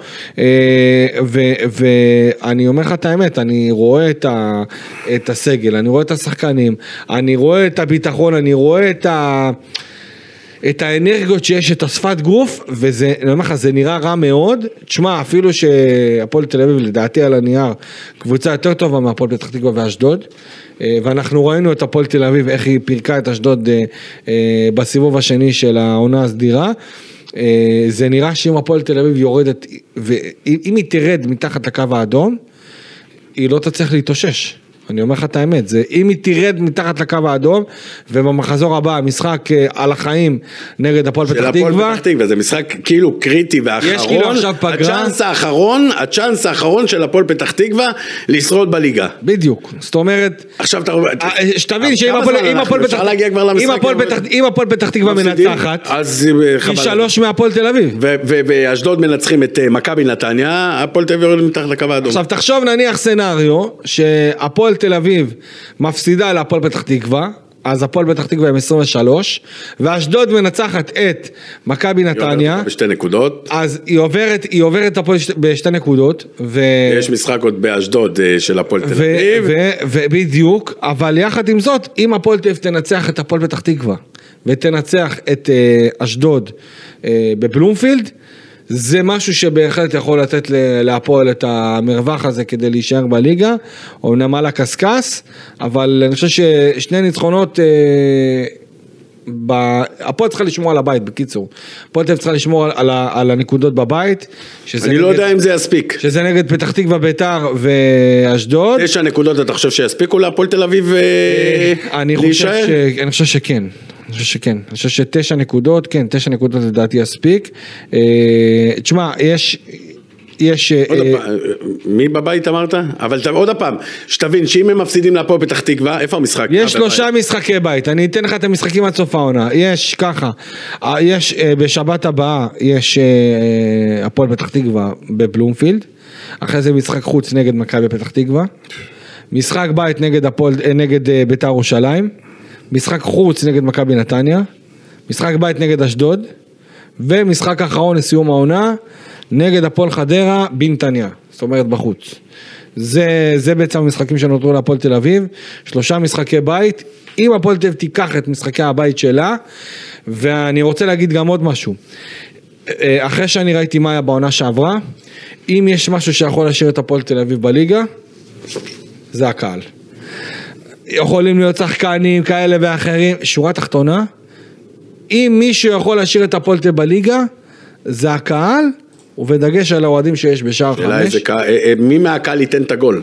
ואני אומר לך את האמת, אני רואה את הסגל, אני רואה את השחקנים, אני רואה את הביטחון, אני רואה את האנרגיות שיש, את השפת גוף, וזה, אני אומר לך, זה נראה רע מאוד. תשמע, אפילו שהפועל תל אביב, לדעתי על הנייר, קבוצה יותר טובה מהפועל פתח תקווה ואשדוד, ואנחנו ראינו את הפועל תל אביב, איך היא פירקה את אשדוד בסיבוב השני של העונה הסדירה, זה נראה שאם הפועל תל אביב יורדת, ואם היא תרד מתחת לקו האדום, היא לא תצליח להתאושש. אני אומר לך את האמת, זה אם היא תרד מתחת לקו האדום, ובמחזור הבא, משחק על החיים נגד הפועל פתח תקווה. זה משחק כאילו קריטי ואחרון. יש כאילו עכשיו פגרה. הצ'אנס האחרון של הפועל פתח תקווה לשרוד בליגה. בדיוק, זאת אומרת, עכשיו שתבין שאם הפועל פתח תקווה מנצחת, היא 3 מהפועל תל אביב. ואשדוד מנצחים את מכבי נתניה, הפועל תל אביב יורד מתחת לקו האדום. עכשיו תחשוב נניח סנריו, שהפועל תל אביב מפסידה להפועל פתח תקווה, אז הפועל פתח תקווה עם 23, ואשדוד מנצחת את מכבי נתניה. בשתי נקודות. אז היא עוברת הפועל בשתי נקודות. יש משחק עוד באשדוד של הפועל תל אביב. ובדיוק, אבל יחד עם זאת, אם הפועל תל אביב תנצח את הפועל פתח תקווה, ותנצח את אשדוד בבלומפילד, זה משהו שבהחלט יכול לתת להפועל את המרווח הזה כדי להישאר בליגה, או נמל הקסקס, אבל אני חושב ששני ניצחונות, הפועל צריכה לשמור על הבית, בקיצור. הפועל צריכה לשמור על הנקודות בבית. אני לא יודע אם זה יספיק. שזה נגד פתח תקווה, ביתר ואשדוד. 9 נקודות, אתה חושב שיספיקו להפועל תל אביב להישאר? אני חושב שכן. אני חושב שכן, אני חושב ש9 נקודות, כן, 9 נקודות לדעתי יספיק. תשמע, יש... מי בבית אמרת? אבל עוד הפעם, שתבין שאם הם מפסידים להפועל פתח תקווה, איפה המשחק? יש 3 משחקי בית, אני אתן לך את המשחקים עד סוף העונה. יש ככה, יש בשבת הבאה, יש הפועל פתח תקווה בבלומפילד, אחרי זה משחק חוץ נגד מכבי פתח תקווה, משחק בית נגד בית"ר ירושלים, משחק חוץ נגד מכבי נתניה, משחק בית נגד אשדוד, ומשחק אחרון לסיום העונה, נגד הפועל חדרה בנתניה, זאת אומרת בחוץ. זה בעצם המשחקים שנותרו להפועל תל אביב, 3 משחקי בית, אם הפועל תל אביב תיקח את משחקי הבית שלה, ואני רוצה להגיד גם עוד משהו, אחרי שאני ראיתי מה היה בעונה שעברה, אם יש משהו שיכול להשאיר את הפועל תל אביב בליגה, זה הקהל. יכולים להיות שחקנים כאלה ואחרים, שורה תחתונה, אם מישהו יכול להשאיר את הפועל תל אביב בליגה, זה הקהל, ובדגש על האוהדים שיש בשער 5. מי מהקהל ייתן את הגול?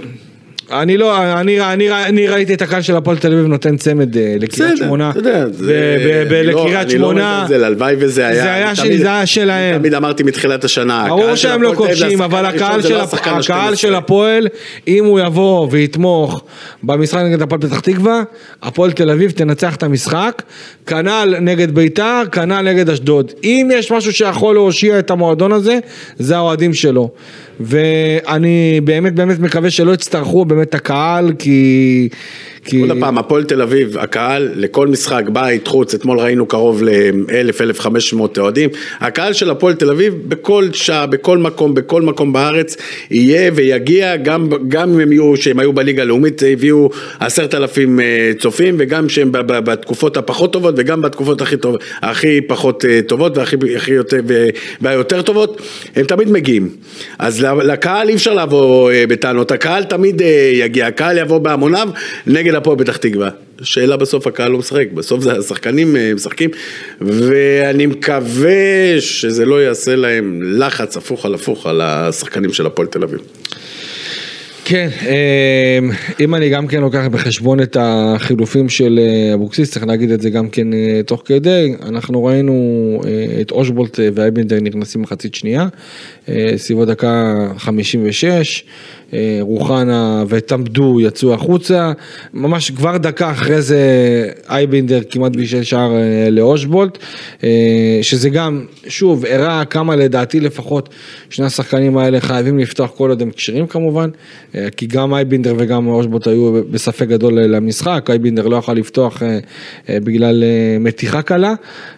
אני ראיתי את הקהל של הפועל תל אביב נותן צמד לקריית שמונה, ולקריית שמונה, זה הלוואי וזה היה, זה היה שלהם. תמיד אמרתי מתחילת השנה, ברור שהם לא כובשים, אבל הקהל של הפועל, אם הוא יבוא ויתמוך במשחק נגד הפועל פתח תקווה, הפועל תל אביב תנצח את המשחק, כנ"ל נגד בית"ר, כנ"ל נגד אשדוד. אם יש משהו שיכול להושיע את המועדון הזה, זה האוהדים שלו. ואני באמת מקווה שלא יצטרכו באמת הקהל, כי... עוד הפעם, הפועל תל אביב, הקהל לכל משחק, בית, חוץ, אתמול ראינו קרוב ל-1,000-1,500 אוהדים, הקהל של הפועל תל אביב בכל שעה, בכל מקום בארץ, יהיה ויגיע, גם אם שהם היו בליגה הלאומית, הביאו 10,000 צופים, וגם שהם בתקופות הפחות טובות, וגם בתקופות הכי פחות טובות, והיותר טובות, הם תמיד מגיעים. אז לקהל אי אפשר לבוא בטענות, הקהל תמיד יגיע, הקהל יבוא בהמוניו, נגד הפועל פתח תקווה. שאלה בסוף הקהל לא משחק, בסוף זה השחקנים משחקים, ואני מקווה שזה לא יעשה להם לחץ הפוך על השחקנים של הפועל תל אביב. כן, אם אני גם כן לוקח בחשבון את החילופים של אבוקסיס, צריך להגיד את זה גם כן תוך כדי, אנחנו ראינו את אושבולט ואייבינדר נכנסים מחצית שנייה, סביבות דקה 56, רוחנה ותמדו יצאו החוצה, ממש כבר דקה אחרי זה אייבינדר כמעט בישל שער לאושבולט, שזה גם, שוב, הראה כמה לדעתי לפחות שני השחקנים האלה חייבים לפתוח כל עוד הם קשרים כמובן, כי גם אייבינדר וגם אושבולט היו בספק גדול למשחק, אייבינדר לא יכול לפתוח בגלל מתיחה קלה,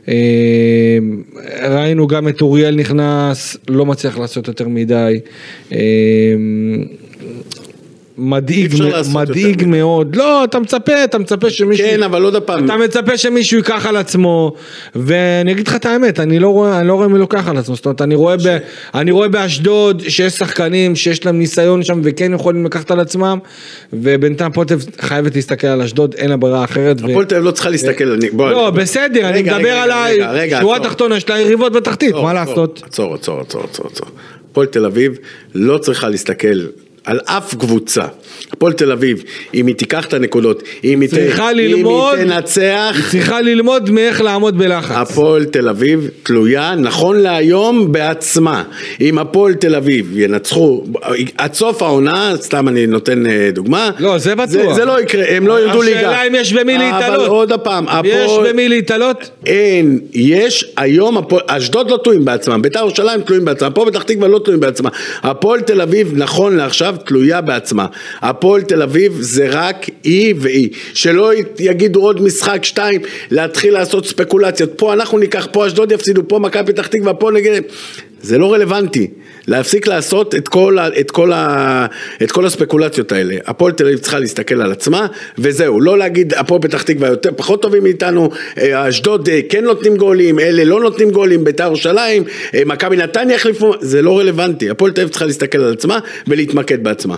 ראינו גם את אוריאל נכנס, לא מצליח לעשות יותר מדי, מדאיג מאוד. לא, אתה מצפה שמישהו... כן, אבל עוד הפעם... אתה מצפה שמישהו ייקח על עצמו, ואני אגיד לך את האמת, אני לא רואה מי לוקח על עצמו, זאת אומרת, אני רואה באשדוד שיש שחקנים שיש להם ניסיון שם, וכן יכולים לקחת על עצמם, ובינתיים הפועל תל אביב חייבת להסתכל על אשדוד, אין לה ברירה אחרת. הפועל תל אביב לא צריכה להסתכל... לא, בסדר, אני מדבר על השורה התחתונה, יש לה יריבות בתחתית, מה לעשות? עצור. הפועל תל אביב לא צריכה להסתכל על אף קבוצה. הפועל תל אביב, אם היא תיקח את הנקודות, אם היא תנצח, היא צריכה ללמוד מאיך לעמוד בלחץ. הפועל תל אביב תלויה נכון להיום בעצמה. אם הפועל תל אביב ינצחו עד סוף העונה, סתם אני נותן דוגמה, לא, זה בטוח. זה לא יקרה, הם לא ירדו ליגה. השאלה אם יש במי להתעלות. אבל עוד הפעם, יש במי להתעלות? אין, יש היום, אשדוד לא תלויים בעצמם, בית"ר ירושלים תלויים בעצמם, פה פתח תקווה לא תלויים בעצמם. הפועל תל אביב נכון לעכשיו תלויה בעצמה. הפועל תל אביב זה רק היא והיא. שלא יגידו עוד משחק 2, להתחיל לעשות ספקולציות. פה אנחנו ניקח, פה אשדוד יפסידו, פה מכבי פתח תקווה, פה נגיד... זה לא רלוונטי. להפסיק לעשות את כל הספקולציות האלה. הפועל תל אביב צריכה להסתכל על עצמה, וזהו. לא להגיד, הפועל פתח תקווה יותר, פחות טובים מאיתנו, אשדוד כן נותנים גולים, אלה לא נותנים גולים, בית"ר ירושלים, מכבי נתניה יחליפו, זה לא רלוונטי. הפועל תל אביב צריכה להסתכל על עצמה, ולהתמקד בעצמה.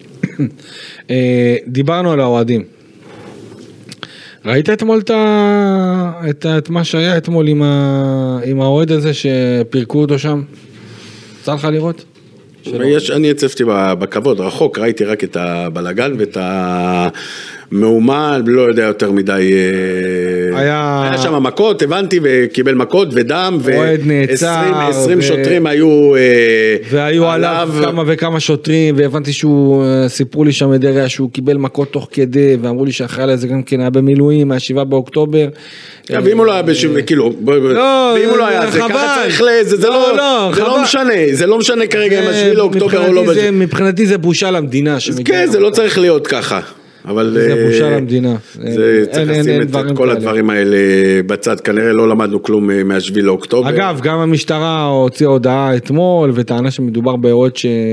דיברנו על האוהדים. ראית אתמול את מה שהיה אתמול עם האוהד הזה שפירקו אותו שם? יצא לך לראות? אני הצפתי בכבוד, רחוק, ראיתי רק את הבלגן ואת המהומה, לא יודע יותר מדי, היה שם מכות, הבנתי, וקיבל מכות ודם, ו-20 שוטרים היו והיו עליו כמה וכמה שוטרים, והבנתי סיפרו לי שם מדריה שהוא קיבל מכות תוך כדי, ואמרו לי שאחרי לזה גם כן היה במילואים, מה-7 באוקטובר. ואם הוא לא היה כאילו, ואם הוא לא היה, זה ככה צריך זה לא משנה, זה לא משנה כרגע אם 7 באוקטובר או לא. מבחינתי זה בושה למדינה. כן, זה לא צריך להיות ככה. אבל זה בושה למדינה. צריך לשים את כל הדברים האלה בצד, כנראה לא למדנו כלום מה-7 לאוקטובר. אגב, גם המשטרה הוציאה הודעה אתמול, וטענה שמדובר באוהד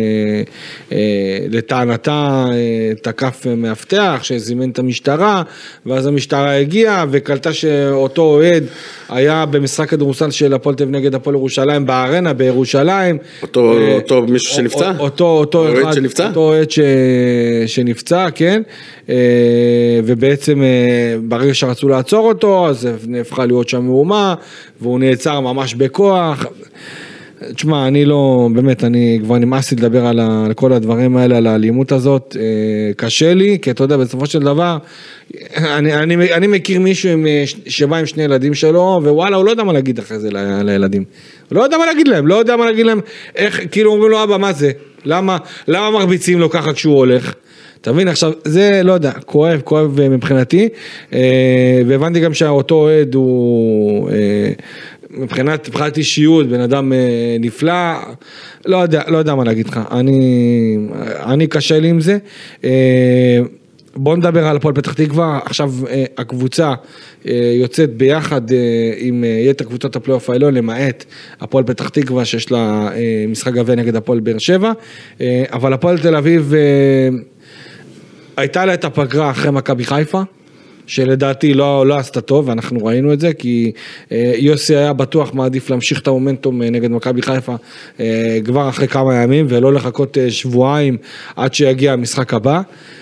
שלטענתה תקף מאבטח, שזימן את המשטרה, ואז המשטרה הגיעה, וקלטה שאותו אוהד היה במשחק כדורסל של הפועל תל אביב נגד הפועל ירושלים, בארנה בירושלים. אותו מישהו שנפצע? אותו אוהד שנפצע, כן. ובעצם ברגע שרצו לעצור אותו, אז נהפכה להיות שם מהומה, והוא נעצר ממש בכוח. תשמע, אני לא, באמת, אני כבר נמאס לדבר על כל הדברים האלה, על האלימות הזאת, קשה לי, כי אתה יודע, בסופו של דבר, אני מכיר מישהו שבא עם 2 ילדים שלו, ווואלה, הוא לא יודע מה להגיד אחרי זה לילדים. הוא לא יודע מה להגיד להם, איך, כאילו אומרים לו, אבא, מה זה? למה מרביצים לו ככה כשהוא הולך? אתה מבין, עכשיו, זה, לא יודע, כואב מבחינתי, והבנתי גם שאותו אוהד הוא, מבחינת אישיות, בן אדם נפלא, לא יודע מה להגיד לך, אני קשה לי עם זה. בוא נדבר על הפועל פתח תקווה. עכשיו הקבוצה יוצאת ביחד עם יתר קבוצות הפלייאוף העליון, למעט הפועל פתח תקווה שיש לה משחק גביע נגד הפועל באר שבע, אבל הפועל תל אביב הייתה לה את הפגרה אחרי מכבי חיפה, שלדעתי לא עשתה טוב, ואנחנו ראינו את זה, כי יוסי היה בטוח מעדיף להמשיך את המומנטום נגד מכבי חיפה כבר אחרי כמה ימים, ולא לחכות שבועיים עד שיגיע המשחק הבא.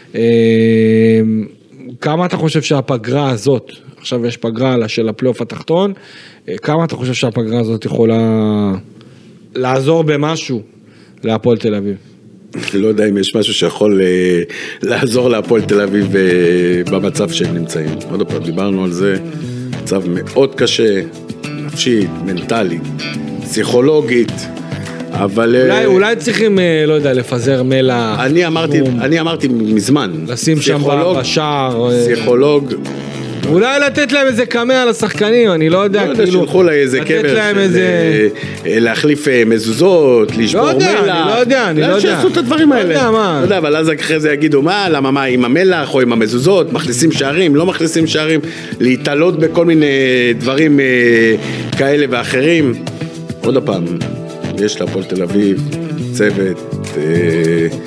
כמה אתה חושב שהפגרה הזאת, עכשיו יש פגרה של הפלייאוף התחתון, כמה אתה חושב שהפגרה הזאת יכולה לעזור במשהו להפועל תל אביב? לא יודע אם יש משהו שיכול לעזור להפועל תל אביב במצב שהם נמצאים. עוד פעם, דיברנו על זה, מצב מאוד קשה, נפשית, מנטלית, פסיכולוגית, אבל... אולי צריכים, לא יודע, לפזר מלח. אני אמרתי מזמן. לשים שם בשער. פסיכולוג. אולי לתת להם איזה קמע על השחקנים, אני לא יודע, כאילו, שילכו לה איזה קבר, להחליף מזוזות, לשבור מלח, אני לא יודע, שעשו את הדברים האלה, לא יודע, אבל אז אחרי זה יגידו, למה, עם המלח או עם המזוזות, מכניסים שערים, לא מכניסים שערים, להתעלות בכל מיני דברים כאלה ואחרים. עוד הפעם, יש להפועל תל אביב צוות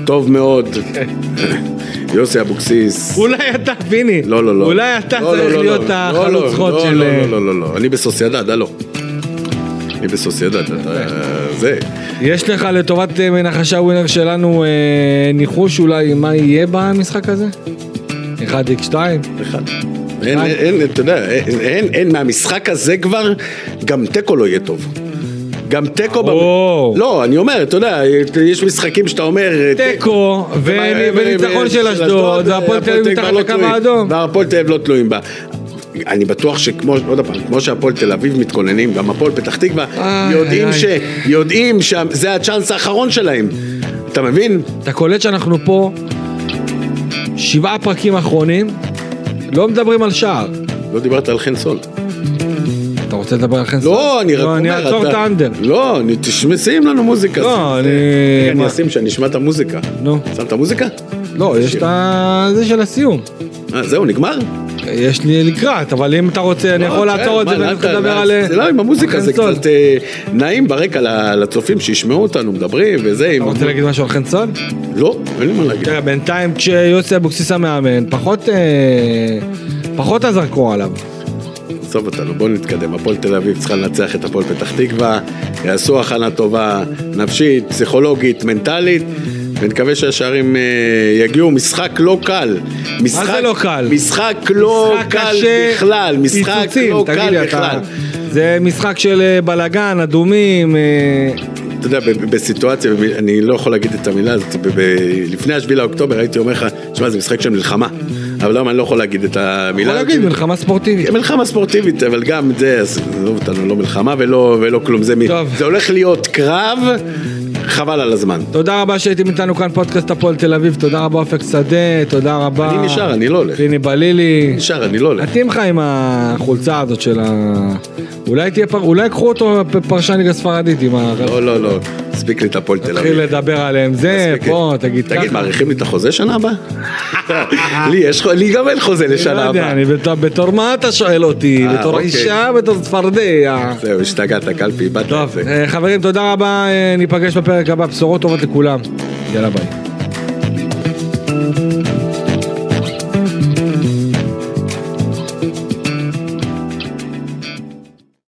טוב מאוד. יוסי אבוקסיס. אולי אתה, פיני. לא, לא, לא. אולי אתה צריך להיות החלוץ חוד של... לא, לא, לא. אני בסוסיידד, הלו. אני בסוסיידד, זה. יש לך לטובת מנחשי הווינר שלנו ניחוש אולי מה יהיה במשחק הזה? 1x2? אין, אתה יודע, אין מהמשחק הזה כבר, גם טקו לא יהיה טוב. גם טקו... לא, אני אומר, אתה יודע, יש משחקים שאתה אומר... טקו, וניצחון של אשדוד, והפועל תל אביב מתחת לקו האדום. והפועל תל אביב לא תלויים בה. אני בטוח שכמו, עוד פעם, כמו שהפועל תל אביב מתכוננים, גם הפועל פתח תקווה, יודעים שזה הצ'אנס האחרון שלהם. אתה מבין? אתה קולט שאנחנו פה 7 פרקים אחרונים, לא מדברים על שער. לא דיברת על חן סול. אתה רוצה לדבר על חן סול? לא, אני רק אומר. אני אעצור את האנדר. לא, שים לנו מוזיקה. לא, אני אשים שאני אשמע את המוזיקה. נו. שם את המוזיקה? לא, יש את זה של הסיום. זהו, נגמר? יש לי לקראת, אבל אם אתה רוצה, אני יכול לעצור את זה ואני יכול לדבר על... זה לא, עם המוזיקה זה קצת נעים ברקע לצופים שישמעו אותנו, מדברים וזה. אתה רוצה להגיד משהו על חן סול? לא, אין לי מה להגיד. תראה, בינתיים כשיוסי אבוקסיס המאמן, פחות הזרקור עליו. סוף אותנו, בואו נתקדם. הפועל תל אביב צריכה לנצח את הפועל פתח תקווה, יעשו הכנה טובה, נפשית, פסיכולוגית, מנטלית, ונקווה שהשערים יגיעו. משחק לא קל. מה זה לא קל? משחק לא קל בכלל. משחק לא קל בכלל. זה משחק של בלגן, אדומים. אתה יודע, בסיטואציה, אני לא יכול להגיד את המילה הזאת, לפני 7 לאוקטובר הייתי אומר לך, שמע, זה משחק של מלחמה. אבל למה אני לא יכול להגיד את המילה? יכול להגיד מלחמה ספורטיבית. מלחמה ספורטיבית, אבל גם זה, לא אותנו, לא מלחמה ולא כלום. זה הולך להיות קרב, חבל על הזמן. תודה רבה שהייתם איתנו כאן פודקאסט הפועל תל אביב, תודה רבה אופק שדה, תודה רבה. אני נשאר, אני לא הולך. פיני בלילי. נשאר, אני לא הולך. מתאים לך עם החולצה הזאת של אולי קחו אותו פרשן ליגה ספרדית עם לא, לא. ספיק לי את הפועל תל אביב. תתחיל לדבר עליהם, זה, פה, תגיד ככה. תגיד, מעריכים לי את החוזה שנה הבאה? לי גם אין חוזה לשנה הבאה. אני בתור מה אתה שואל אותי? בתור אישה, בתור צפרדע. זהו, השתגעת, קלפי, באת את זה. חברים, תודה רבה, ניפגש בפרק הבא, בשורות טובות לכולם. יאללה ביי.